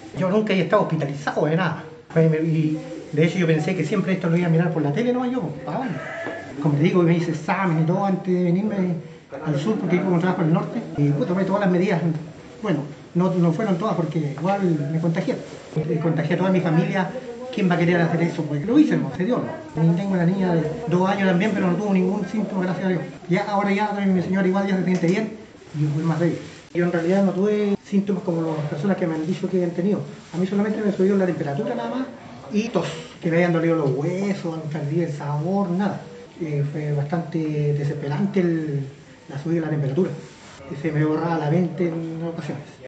Yo nunca he estado hospitalizado de nada. Y de hecho yo pensé que siempre esto lo iba a mirar por la tele, no yo, pagando. Como te digo, me hice examen y todo antes de venirme al sur porque como trabajo en el norte. Y tomé todas las medidas. Bueno, no fueron todas porque igual me contagié. Contagié a toda mi familia. ¿Quién va a querer hacer eso? Porque lo hice, no se dio. ¿No? Tengo una niña de 2 años también, pero no tuvo ningún síntoma, gracias a Dios. Ya, ahora ya mi señora igual ya se siente bien y yo fui más débil. Yo en realidad no tuve síntomas como las personas que me han dicho que han tenido. A mí solamente me subió la temperatura nada más y tos, que me habían dolido los huesos, perdí el sabor, nada. Fue bastante desesperante la subida de la temperatura. Se me borraba la mente en ocasiones.